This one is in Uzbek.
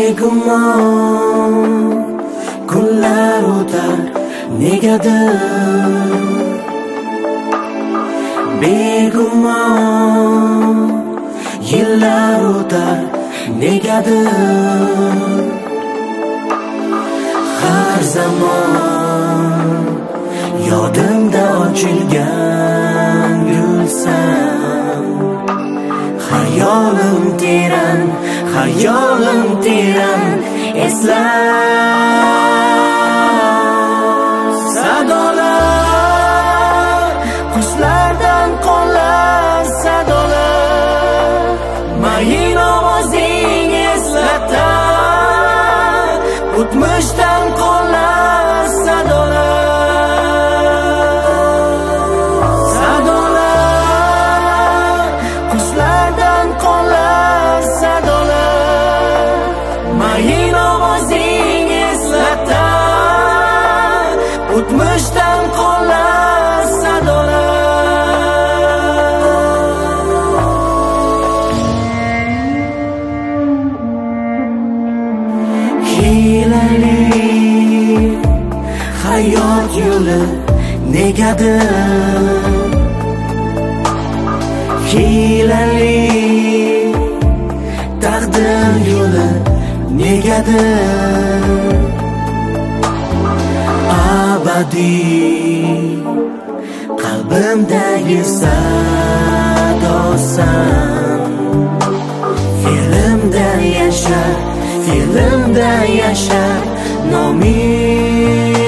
Begumon kunlar o'tar negadir, begumon yillar o'tar negadir. Har zamon yodimda ochilgan gulsan, hayolim teran eslar. Sadolar qushlardan qolar sadolar, mayin ovozing eslatar o'tmishdan qolar sadolar. Sadolar qushlardan qolar sadolar, mayin ovozing eslatar o'tmishdan qolar sadolar. Hilali hayot yo'li negadir, hilali taqdir yo'li negadir. Abadiy qalbimdagi sadosan, filmda yashar noming